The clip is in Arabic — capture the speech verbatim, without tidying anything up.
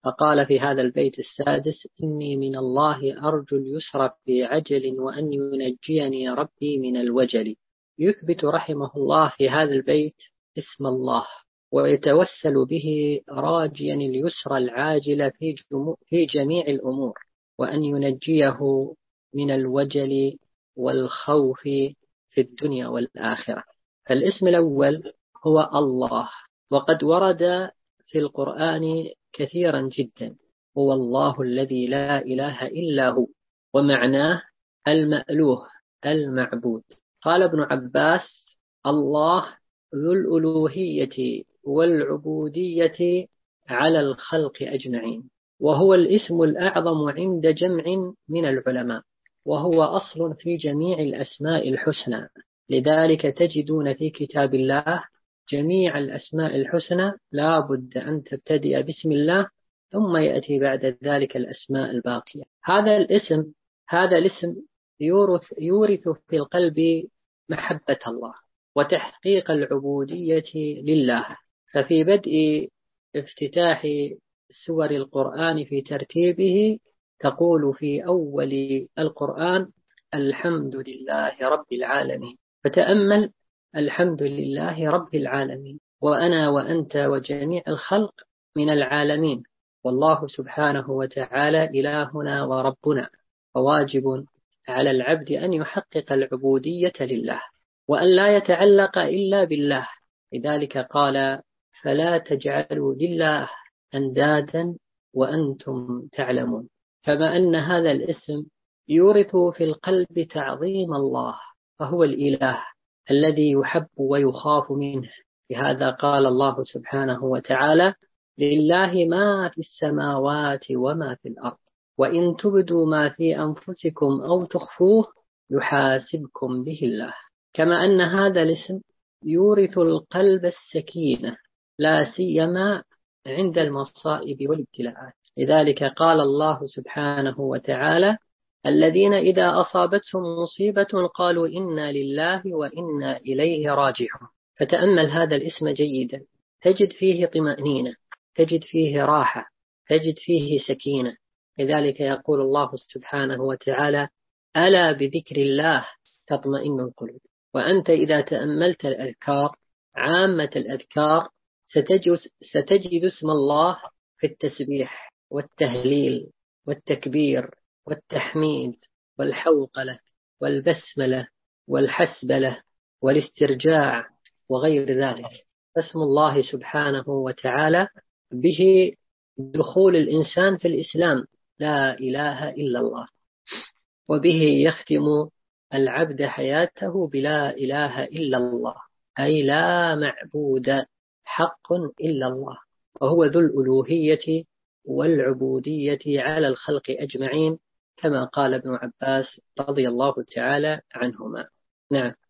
فقال في هذا البيت السادس: إني من الله أرجو اليسر في عجل وأن ينجيني ربي من الوجل. يثبت رحمه الله في هذا البيت اسم الله، ويتوسل به راجيا اليسر العاجل في, في جميع الأمور، وأن ينجيه من الوجل والخوف في الدنيا والآخرة. فالاسم الأول هو الله، وقد ورد في القرآن كثيرا جدا: هو الله الذي لا إله إلا هو، ومعناه المألوه المعبود. قال ابن عباس: الله ذو الألوهية والعبودية على الخلق أجمعين، وهو الاسم الأعظم عند جمع من العلماء، وهو أصل في جميع الأسماء الحسنى. لذلك تجدون في كتاب الله جميع الأسماء الحسنى لا بد أن تبتدئ بسم الله، ثم يأتي بعد ذلك الأسماء الباقية. هذا الاسم هذا الاسم يورث, يورث في القلب محبة الله وتحقيق العبودية لله. ففي بدء افتتاح سور القرآن في ترتيبه تقول في أول القرآن: الحمد لله رب العالمين. فتأمل: الحمد لله رب العالمين، وأنا وأنت وجميع الخلق من العالمين، والله سبحانه وتعالى إلهنا وربنا، فواجب على العبد أن يحقق العبودية لله وأن لا يتعلق إلا بالله. لذلك قال: فلا تجعلوا لله أندادا وأنتم تعلمون. كما أن هذا الاسم يورث في القلب تعظيم الله، فهو الإله الذي يحب ويخاف منه. لهذا قال الله سبحانه وتعالى: لله ما في السماوات وما في الأرض، وإن تبدوا ما في أنفسكم أو تخفوه يحاسبكم به الله. كما أن هذا الاسم يورث القلب السكينة، لا سيما عند المصائب والابتلاءات. لذلك قال الله سبحانه وتعالى: الذين إذا أصابتهم مصيبة قالوا إنا لله وإنا إليه راجعون. فتأمل هذا الاسم جيدا، تجد فيه طمأنينة، تجد فيه راحة، تجد فيه سكينة. لذلك يقول الله سبحانه وتعالى: ألا بذكر الله تطمئن القلوب. وأنت إذا تأملت الأذكار، عامة الأذكار، ستجد, ستجد اسم الله في التسبيح والتهليل والتكبير والتحميد والحوقلة والبسملة والحسبلة والاسترجاع وغير ذلك. اسم الله سبحانه وتعالى به دخول الإنسان في الإسلام: لا إله إلا الله. وبه يختم العبد حياته بلا إله إلا الله، أي لا معبود حق إلا الله، وهو ذو الألوهية والعبودية على الخلق أجمعين، كما قال ابن عباس رضي الله تعالى عنهما. نعم.